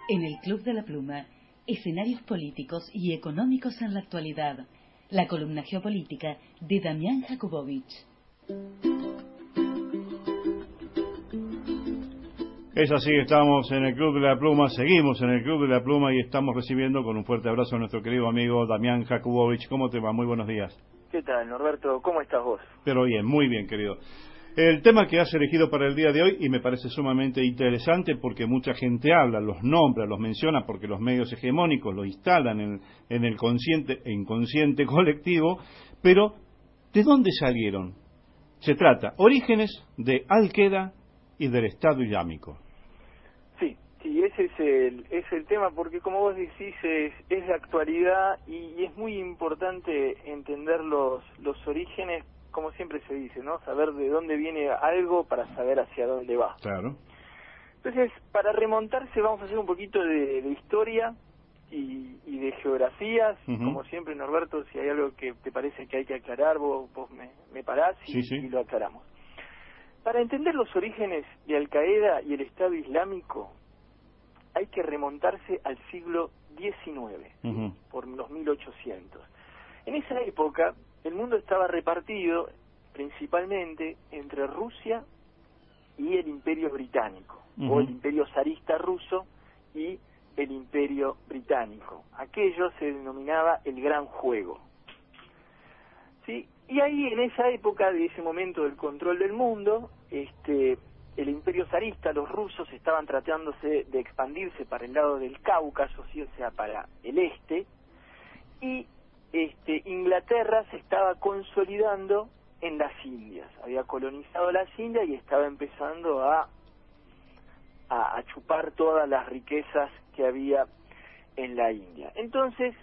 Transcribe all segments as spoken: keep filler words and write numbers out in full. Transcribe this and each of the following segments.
En el Club de la Pluma, escenarios políticos y económicos en la actualidad. La columna geopolítica de Damián Jakubowicz. Es así, estamos en el Club de la Pluma, seguimos en el Club de la Pluma y estamos recibiendo con un fuerte abrazo a nuestro querido amigo Damián Jakubowicz. ¿Cómo te va? Muy buenos días. ¿Qué tal, Norberto? ¿Cómo estás vos? Pero bien, muy bien, querido. El tema que has elegido para el día de hoy, y me parece sumamente interesante porque mucha gente habla, los nombra, los menciona, porque los medios hegemónicos lo instalan en, en el consciente e inconsciente colectivo, pero ¿de dónde salieron? Se trata, orígenes de Al-Qaeda y del Estado Islámico. Sí, sí, ese es el, es el tema, porque como vos decís, es, es de actualidad y, y es muy importante entender los, los orígenes, como siempre se dice, ¿no? Saber de dónde viene algo para saber hacia dónde va. Claro. Entonces, para remontarse vamos a hacer un poquito de, de historia y, y de geografías. Uh-huh. Como siempre, Norberto, si hay algo que te parece que hay que aclarar, vos, vos me, me parás y, sí, sí. y lo aclaramos. Para entender los orígenes de Al-Qaeda y el Estado Islámico, hay que remontarse al siglo diecinueve, uh-huh. por los mil ochocientos. En esa época, el mundo estaba repartido principalmente entre Rusia y el Imperio Británico, uh-huh. o el Imperio zarista ruso y el Imperio Británico. Aquello se denominaba el Gran Juego. ¿Sí? Y ahí, en esa época, de ese momento del control del mundo, este, el Imperio zarista, los rusos, estaban tratándose de expandirse para el lado del Cáucaso, ¿sí? O sea, para el este, y Este, Inglaterra se estaba consolidando en las Indias, había colonizado las Indias y estaba empezando a, a, a chupar todas las riquezas que había en la India. Entonces,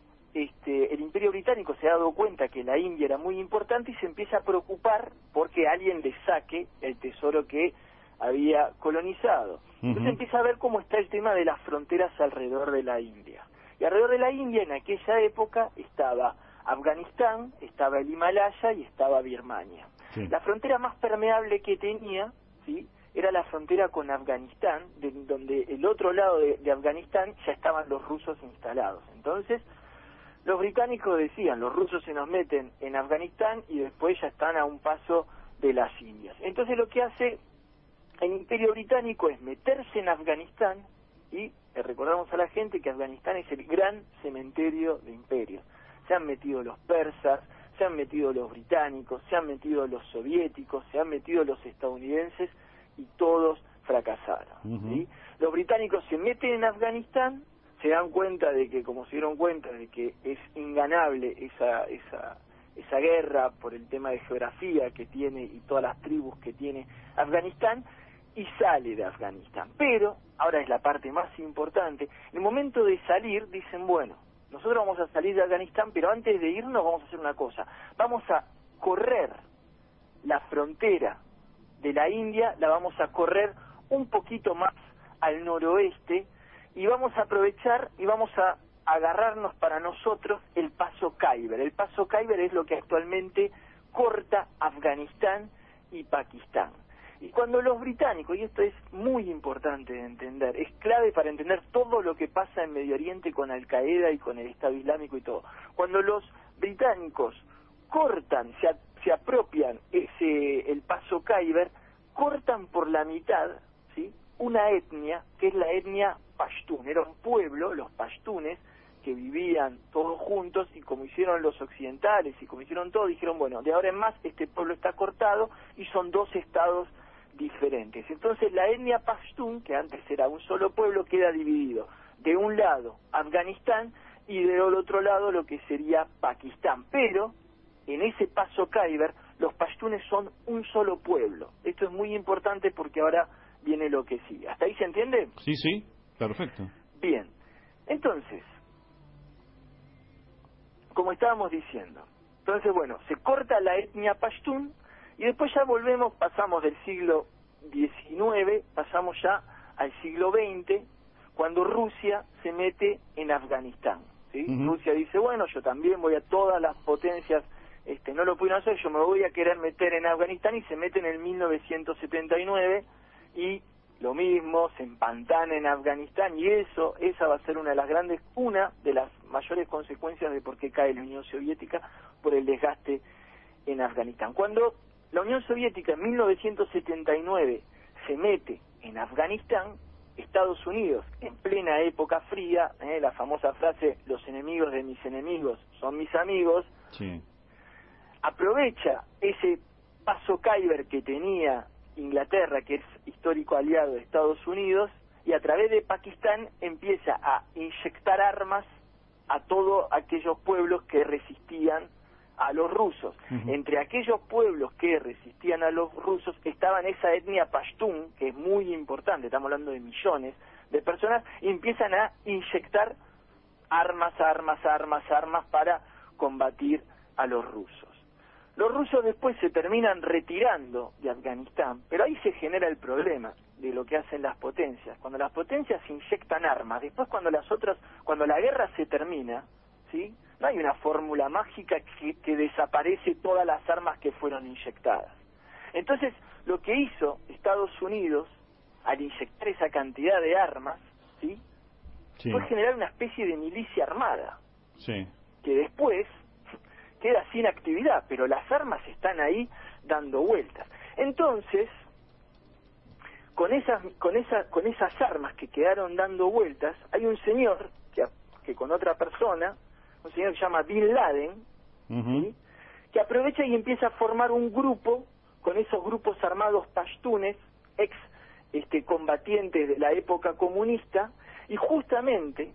este, el Imperio Británico se ha dado cuenta que la India era muy importante y se empieza a preocupar porque alguien le saque el tesoro que había colonizado. Entonces uh-huh. empieza a ver cómo está el tema de las fronteras alrededor de la India. Y alrededor de la India, en aquella época, estaba Afganistán, estaba el Himalaya y estaba Birmania. Sí. La frontera más permeable que tenía, ¿sí?, era la frontera con Afganistán, de, donde el otro lado de, de Afganistán ya estaban los rusos instalados. Entonces, los británicos decían, los rusos se nos meten en Afganistán y después ya están a un paso de las Indias. Entonces lo que hace el Imperio Británico es meterse en Afganistán y recordamos a la gente que Afganistán es el gran cementerio de imperios. Se han metido los persas, se han metido los británicos, se han metido los soviéticos, se han metido los estadounidenses y todos fracasaron. Uh-huh. ¿Sí? Los británicos se meten en Afganistán, se dan cuenta de que, como se dieron cuenta de que es inganable esa esa esa guerra por el tema de geografía que tiene y todas las tribus que tiene Afganistán, y sale de Afganistán. Pero, ahora es la parte más importante, en el momento de salir dicen, bueno, nosotros vamos a salir de Afganistán, pero antes de irnos vamos a hacer una cosa, vamos a correr la frontera de la India, la vamos a correr un poquito más al noroeste, y vamos a aprovechar y vamos a agarrarnos para nosotros el paso Khyber. El paso Khyber es lo que actualmente corta Afganistán y Pakistán. Y cuando los británicos, y esto es muy importante de entender, es clave para entender todo lo que pasa en Medio Oriente con Al-Qaeda y con el Estado Islámico y todo, cuando los británicos cortan, se, se apropian ese el paso Khyber, cortan por la mitad, ¿sí?, una etnia, que es la etnia pashtun. Era un pueblo, los pashtunes, que vivían todos juntos, y como hicieron los occidentales y como hicieron todo, dijeron, bueno, de ahora en más este pueblo está cortado y son dos estados diferentes. Entonces la etnia pashtun, que antes era un solo pueblo, queda dividido. De un lado Afganistán y del otro lado lo que sería Pakistán. Pero en ese paso Khyber los pashtunes son un solo pueblo. Esto es muy importante porque ahora viene lo que sigue. ¿Hasta ahí se entiende? Sí, sí, perfecto. Bien, entonces, como estábamos diciendo, entonces bueno, se corta la etnia pashtun. Y después ya volvemos, pasamos del siglo diecinueve, pasamos ya al siglo veinte, cuando Rusia se mete en Afganistán, ¿sí? Uh-huh. Rusia dice, bueno, yo también voy a todas las potencias, este, no lo pudieron hacer, yo me voy a querer meter en Afganistán, y se mete en el mil novecientos setenta y nueve, y lo mismo, se empantana en Afganistán, y eso, esa va a ser una de las grandes, una de las mayores consecuencias de por qué cae la Unión Soviética, por el desgaste en Afganistán. Cuando la Unión Soviética en mil novecientos setenta y nueve se mete en Afganistán, Estados Unidos, en plena época fría, eh, la famosa frase, los enemigos de mis enemigos son mis amigos, sí. aprovecha ese paso Khyber que tenía Inglaterra, que es histórico aliado de Estados Unidos, y a través de Pakistán empieza a inyectar armas a todos aquellos pueblos que resistían a los rusos. Uh-huh. Entre aquellos pueblos que resistían a los rusos estaban esa etnia pashtun, que es muy importante, estamos hablando de millones de personas, y empiezan a inyectar armas, armas, armas, armas para combatir a los rusos. Los rusos después se terminan retirando de Afganistán, pero ahí se genera el problema de lo que hacen las potencias. Cuando las potencias inyectan armas, después cuando las otras, cuando la guerra se termina, ¿sí?, no hay una fórmula mágica que, que desaparece todas las armas que fueron inyectadas. Entonces, lo que hizo Estados Unidos al inyectar esa cantidad de armas, ¿sí?, sí. fue generar una especie de milicia armada, sí. que después queda sin actividad, pero las armas están ahí dando vueltas. Entonces, con esas, con esas, con esas armas que quedaron dando vueltas, hay un señor que, que con otra persona, un señor que se llama Bin Laden, uh-huh. ¿sí?, que aprovecha y empieza a formar un grupo con esos grupos armados pashtunes, ex este, combatientes de la época comunista, y justamente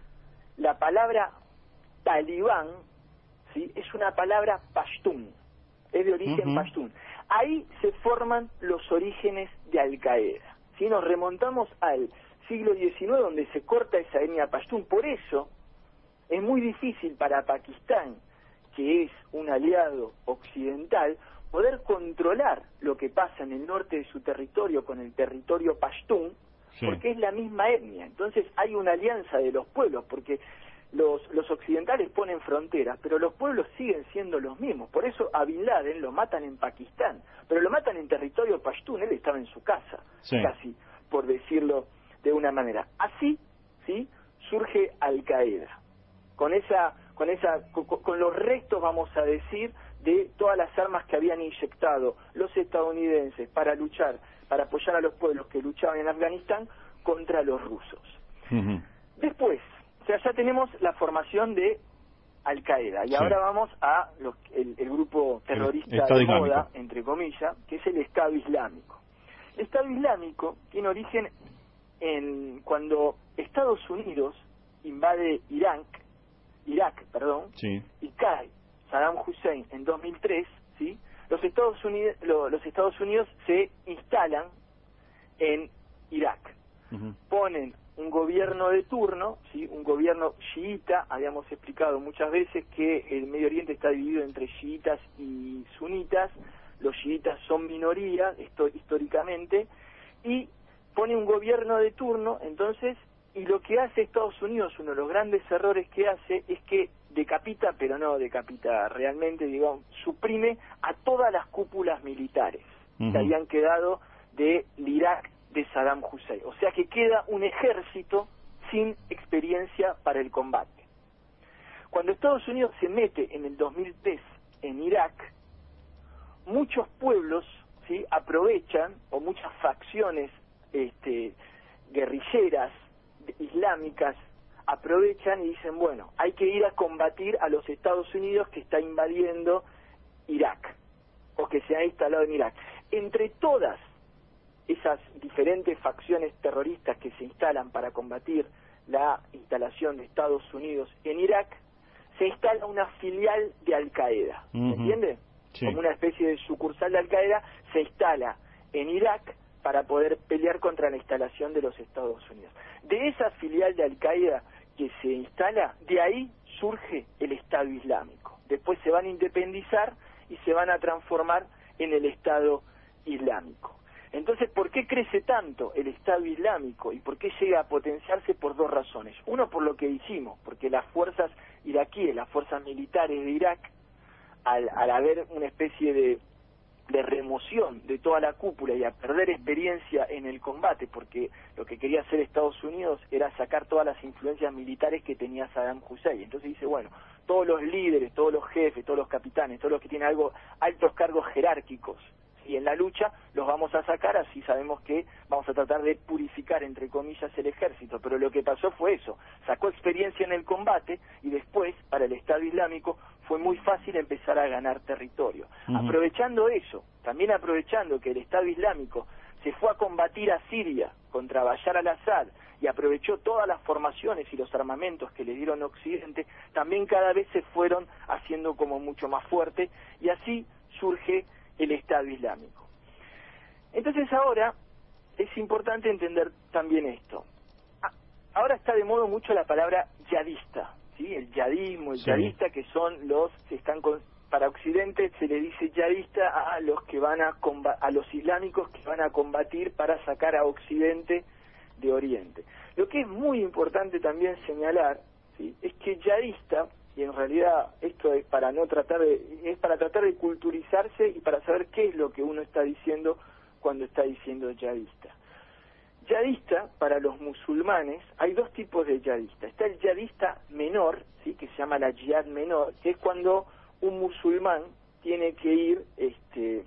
la palabra talibán, ¿sí?, es una palabra pashtun, es de origen uh-huh. pashtun. Ahí se forman los orígenes de Al-Qaeda. Si nos remontamos al siglo diecinueve, donde se corta esa etnia pashtun, por eso es muy difícil para Pakistán, que es un aliado occidental, poder controlar lo que pasa en el norte de su territorio con el territorio pashtun, sí. porque es la misma etnia. Entonces hay una alianza de los pueblos, porque los, los occidentales ponen fronteras, pero los pueblos siguen siendo los mismos. Por eso a Bin Laden lo matan en Pakistán, pero lo matan en territorio pashtun, él estaba en su casa, sí. casi, por decirlo de una manera. Así, ¿sí?, surge Al-Qaeda. Con esa, con esa, con, con los restos, vamos a decir, de todas las armas que habían inyectado los estadounidenses para luchar, para apoyar a los pueblos que luchaban en Afganistán contra los rusos. Uh-huh. Después, o sea, ya tenemos la formación de Al-Qaeda, y sí. ahora vamos a los, el, el grupo terrorista el de moda, islámico. entre comillas, que es el Estado Islámico. El Estado Islámico tiene origen en cuando Estados Unidos invade Irak, Irak, perdón, sí. y cae Saddam Hussein en dos mil tres, ¿sí? Los Estados Unidos, lo, los Estados Unidos se instalan en Irak, uh-huh. ponen un gobierno de turno, ¿sí?, un gobierno chiita. Habíamos explicado muchas veces que el Medio Oriente está dividido entre chiitas y sunitas. Los chiitas son minoría, esto históricamente, y pone un gobierno de turno, entonces. Y lo que hace Estados Unidos, uno de los grandes errores que hace, es que decapita, pero no decapita realmente, digamos, suprime a todas las cúpulas militares uh-huh. que habían quedado del Irak de Saddam Hussein. O sea que queda un ejército sin experiencia para el combate. Cuando Estados Unidos se mete en el dos mil tres en Irak, muchos pueblos, ¿sí?, aprovechan, o muchas facciones este, guerrilleras, islámicas, aprovechan y dicen, bueno, hay que ir a combatir a los Estados Unidos que está invadiendo Irak, o que se ha instalado en Irak. Entre todas esas diferentes facciones terroristas que se instalan para combatir la instalación de Estados Unidos en Irak, se instala una filial de Al-Qaeda, ¿se uh-huh. entiende? Sí. Como una especie de sucursal de Al-Qaeda, se instala en Irak para poder pelear contra la instalación de los Estados Unidos. De esa filial de Al-Qaeda que se instala, de ahí surge el Estado Islámico. Después se van a independizar y se van a transformar en el Estado Islámico. Entonces, ¿por qué crece tanto el Estado Islámico y por qué llega a potenciarse? Por dos razones. Uno, por lo que dijimos, porque las fuerzas iraquíes, las fuerzas militares de Irak, al, al haber una especie de de remoción de toda la cúpula y a perder experiencia en el combate, porque lo que quería hacer Estados Unidos era sacar todas las influencias militares que tenía Saddam Hussein. Entonces dice, bueno, todos los líderes, todos los jefes, todos los capitanes, todos los que tienen algo, altos cargos jerárquicos, y en la lucha los vamos a sacar, así sabemos que vamos a tratar de purificar, entre comillas, el ejército. Pero lo que pasó fue eso, sacó experiencia en el combate y después, para el Estado Islámico, fue muy fácil empezar a ganar territorio. Uh-huh. Aprovechando eso, también aprovechando que el Estado Islámico se fue a combatir a Siria contra Bashar al-Assad y aprovechó todas las formaciones y los armamentos que le dieron Occidente, también cada vez se fueron haciendo como mucho más fuerte, y así surge el Estado Islámico. Entonces ahora es importante entender también esto. Ahora está de moda mucho la palabra yihadista, ¿sí? El yihadismo, el sí. yihadista, que son los que están con, para Occidente se le dice yihadista a los que van a comba, a los islámicos que van a combatir para sacar a Occidente de Oriente. Lo que es muy importante también señalar, ¿sí? Es que yihadista, y en realidad esto es para no tratar de, es para tratar de culturizarse y para saber qué es lo que uno está diciendo cuando está diciendo yihadista. Yihadista, para los musulmanes, hay dos tipos de yihadista. Está el yihadista menor, ¿sí? Que se llama la yihad menor, que es cuando un musulmán tiene que ir este,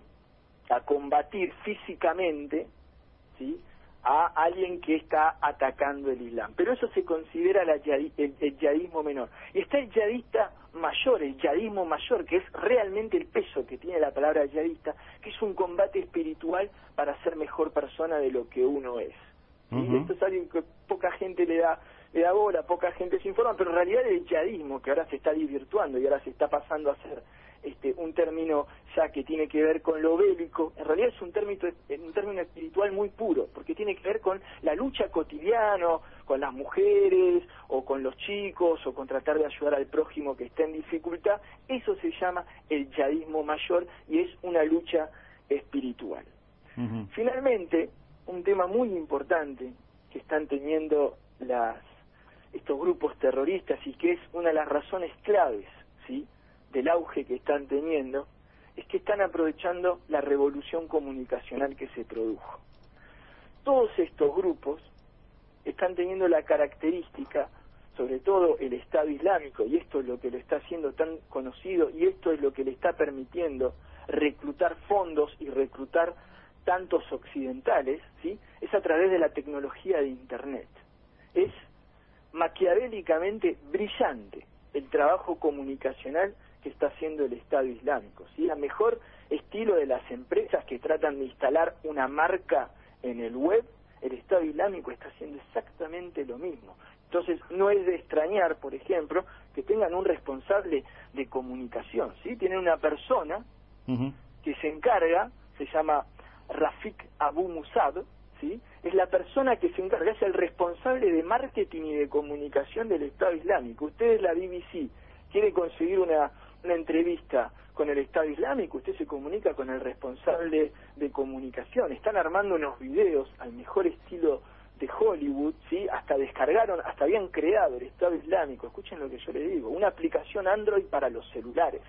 a combatir físicamente, ¿sí? A alguien que está atacando el Islam. Pero eso se considera la yihad, el, el yihadismo menor. Y está el yihadista mayor, el yihadismo mayor, que es realmente el peso que tiene la palabra yihadista, que es un combate espiritual para ser mejor persona de lo que uno es. ¿Sí? Uh-huh. Esto es algo que poca gente le da le da bola, poca gente se informa, pero en realidad el yihadismo, que ahora se está desvirtuando y ahora se está pasando a ser este, un término ya que tiene que ver con lo bélico, en realidad es un término, un término espiritual muy puro, porque tiene que ver con la lucha cotidiana, con las mujeres, o con los chicos, o con tratar de ayudar al prójimo que está en dificultad. Eso se llama el yihadismo mayor y es una lucha espiritual. Uh-huh. Finalmente, un tema muy importante que están teniendo las estos grupos terroristas y que es una de las razones claves, ¿sí?, del auge que están teniendo, es que están aprovechando la revolución comunicacional que se produjo. Todos estos grupos están teniendo la característica, sobre todo el Estado Islámico, y esto es lo que lo está haciendo tan conocido, y esto es lo que le está permitiendo reclutar fondos y reclutar tantos occidentales, ¿sí?, es a través de la tecnología de Internet. Es maquiavélicamente brillante el trabajo comunicacional que está haciendo el Estado Islámico, ¿sí? El mejor estilo de las empresas que tratan de instalar una marca en el web, el Estado Islámico está haciendo exactamente lo mismo. Entonces no es de extrañar, por ejemplo, que tengan un responsable de comunicación, ¿sí? Tienen una persona uh-huh. que se encarga, se llama Rafik Abu Musab, ¿sí? Es la persona que se encarga, es el responsable de marketing y de comunicación del Estado Islámico. Ustedes, la B B C, quiere conseguir una, una entrevista con el Estado Islámico, usted se comunica con el responsable de comunicación. Están armando unos videos al mejor estilo de Hollywood, ¿sí? Hasta descargaron, hasta habían creado el Estado Islámico, escuchen lo que yo les digo, una aplicación Android para los celulares.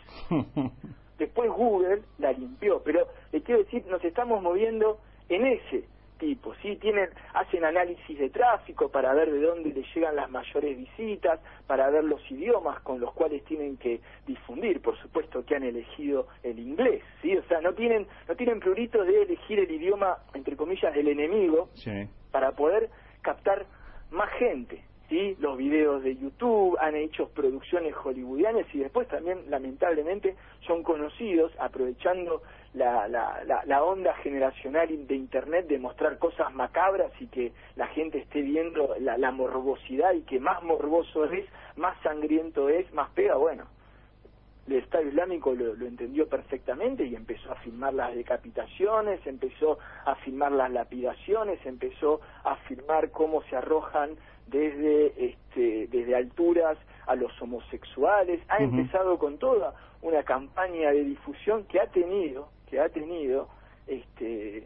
Después Google la limpió, pero le quiero decir, nos estamos moviendo en ese tipo, ¿sí? Tienen, hacen análisis de tráfico para ver de dónde les llegan las mayores visitas, para ver los idiomas con los cuales tienen que difundir. Por supuesto que han elegido el inglés, ¿sí? O sea, no tienen no tienen prurito de elegir el idioma, entre comillas, del enemigo, sí, para poder captar más gente, ¿sí? Los videos de YouTube, han hecho producciones hollywoodianas y después también, lamentablemente, son conocidos aprovechando la, la, la, la onda generacional de Internet de mostrar cosas macabras y que la gente esté viendo la, la morbosidad, y que más morboso es, más sangriento es, más pega. Bueno, el Estado Islámico lo, lo entendió perfectamente y empezó a filmar las decapitaciones, empezó a filmar las lapidaciones, empezó a filmar cómo se arrojan desde este desde alturas a los homosexuales. Ha uh-huh. empezado con toda una campaña de difusión que ha tenido que ha tenido este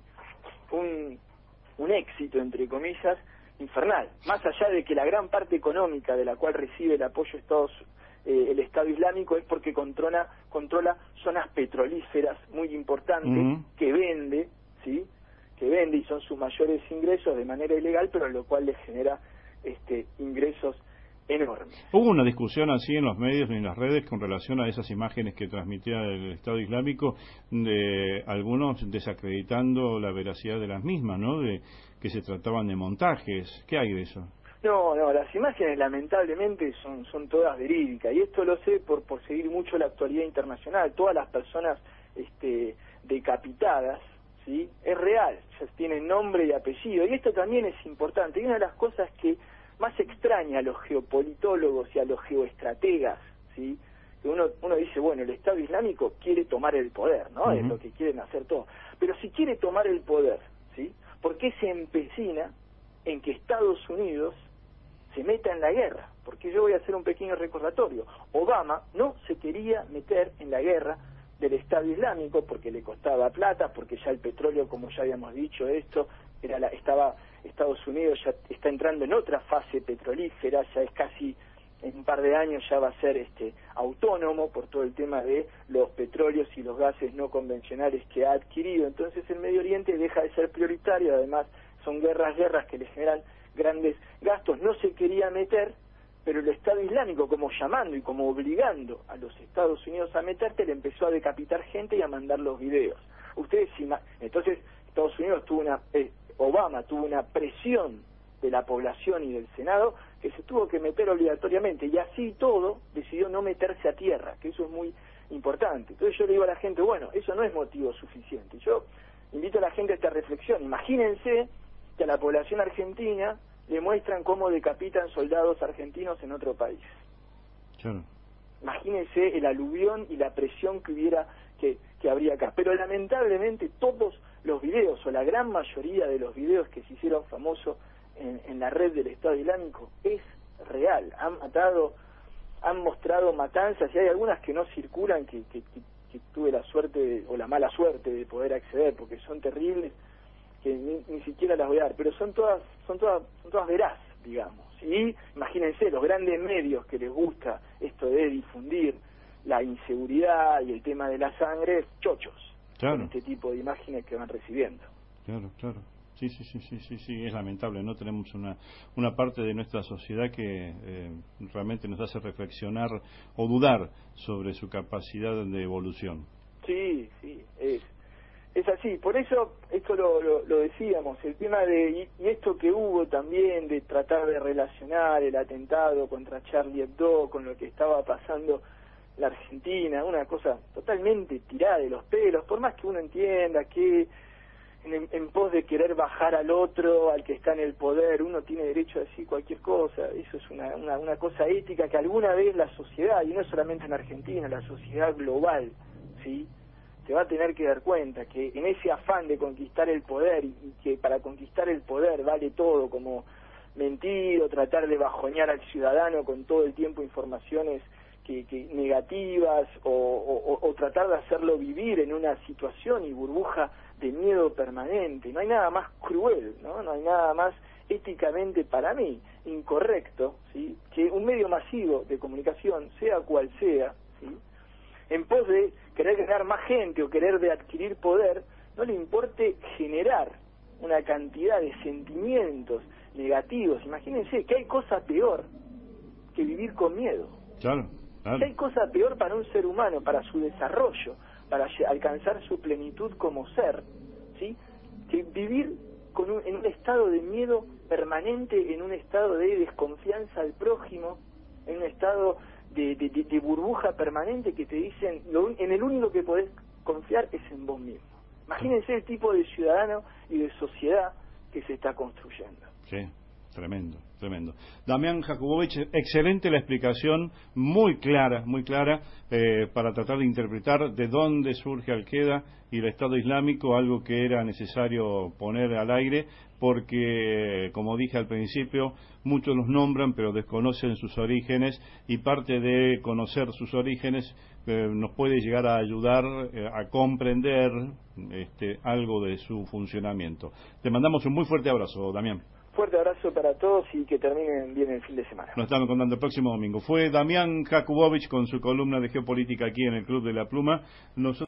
un un éxito, entre comillas, infernal. Más allá de que la gran parte económica de la cual recibe el apoyo Estados eh, el Estado Islámico es porque controla, controla zonas petrolíferas muy importantes, uh-huh. que vende, ¿sí? que vende y son sus mayores ingresos de manera ilegal, pero lo cual les genera este, ingresos enormes. ¿Hubo una discusión así en los medios y en las redes con relación a esas imágenes que transmitía el Estado Islámico, de algunos desacreditando la veracidad de las mismas, ¿no? De que se trataban de montajes? ¿Qué hay de eso? No, no, las imágenes lamentablemente son son todas verídicas, y esto lo sé por, por seguir mucho la actualidad internacional. Todas las personas este, decapitadas, ¿sí? Es real, ya tienen nombre y apellido, y esto también es importante. Y una de las cosas que más extraña a los geopolitólogos y a los geoestrategas, ¿sí? que uno uno dice, bueno, el Estado Islámico quiere tomar el poder, ¿no? Uh-huh. Es lo que quieren hacer todos. Pero si quiere tomar el poder, ¿sí? ¿por qué se empecina en que Estados Unidos se meta en la guerra? Porque yo voy a hacer un pequeño recordatorio. Obama no se quería meter en la guerra del Estado Islámico porque le costaba plata, porque ya el petróleo, como ya habíamos dicho, esto era la, estaba Estados Unidos ya está entrando en otra fase petrolífera, ya es casi en un par de años ya va a ser este autónomo por todo el tema de los petróleos y los gases no convencionales que ha adquirido. Entonces el Medio Oriente deja de ser prioritario, además son guerras, guerras que le generan grandes gastos. No se quería meter, pero el Estado Islámico, como llamando y como obligando a los Estados Unidos a meterte, le empezó a decapitar gente y a mandar los videos. Ustedes, entonces Estados Unidos tuvo una, eh, Obama tuvo una presión de la población y del Senado que se tuvo que meter obligatoriamente, y así todo decidió no meterse a tierra, que eso es muy importante. Entonces yo le digo a la gente, bueno, eso no es motivo suficiente. Yo invito a la gente a esta reflexión. Imagínense que a la población argentina le muestran cómo decapitan soldados argentinos en otro país. Claro. Imagínense el aluvión y la presión que hubiera, que, que habría acá. Pero lamentablemente todos los videos, o la gran mayoría de los videos que se hicieron famosos en, en la red del Estado Islámico, es real. Han matado, han mostrado matanzas, y hay algunas que no circulan, que, que, que, que tuve la suerte de, o la mala suerte de poder acceder, porque son terribles, que ni, ni siquiera las voy a dar, pero son todas, son todas, son todas veraz, digamos. Y imagínense los grandes medios que les gusta esto de difundir la inseguridad y el tema de la sangre, chochos, claro, con este tipo de imágenes que van recibiendo. Claro, claro. Sí, sí, sí, sí, sí, sí, es lamentable. No tenemos una una parte de nuestra sociedad que eh, realmente nos hace reflexionar o dudar sobre su capacidad de evolución. Sí, sí, es es así. Por eso esto lo, lo, lo decíamos, el tema de y, y esto que hubo también de tratar de relacionar el atentado contra Charlie Hebdo con lo que estaba pasando en la Argentina, una cosa totalmente tirada de los pelos, por más que uno entienda que En, en pos de querer bajar al otro, al que está en el poder, uno tiene derecho a decir cualquier cosa. Eso es una, una, una cosa ética que alguna vez la sociedad, y no solamente en Argentina, la sociedad global, ¿sí?, se va a tener que dar cuenta que en ese afán de conquistar el poder, y, y que para conquistar el poder vale todo, como mentir o tratar de bajonear al ciudadano con todo el tiempo informaciones que, que negativas, o, o, o tratar de hacerlo vivir en una situación y burbuja de miedo permanente. No hay nada más cruel, ¿no? No hay nada más éticamente, para mí, incorrecto, ¿sí?, que un medio masivo de comunicación, sea cual sea, ¿sí?, en pos de querer ganar más gente o querer de adquirir poder, no le importe generar una cantidad de sentimientos negativos. Imagínense que hay cosa peor que vivir con miedo. Claro, claro. Que hay cosa peor para un ser humano, para su desarrollo, para alcanzar su plenitud como ser, ¿sí?, que vivir con un, en un estado de miedo permanente, en un estado de desconfianza al prójimo, en un estado de, de, de, de burbuja permanente que te dicen, lo, en el único que podés confiar es en vos mismo. Imagínense el tipo de ciudadano y de sociedad que se está construyendo. Sí. Tremendo, tremendo. Damián Jakubowicz, excelente la explicación, muy clara, muy clara, eh, para tratar de interpretar de dónde surge Al-Qaeda y el Estado Islámico, algo que era necesario poner al aire, porque, como dije al principio, muchos los nombran, pero desconocen sus orígenes, y parte de conocer sus orígenes eh, nos puede llegar a ayudar eh, a comprender este, algo de su funcionamiento. Te mandamos un muy fuerte abrazo, Damián. Fuerte abrazo para todos y que terminen bien el fin de semana. Nos estamos contando el próximo domingo. Fue Damián Jakubowicz con su columna de geopolítica aquí en el Club de la Pluma. Nosotros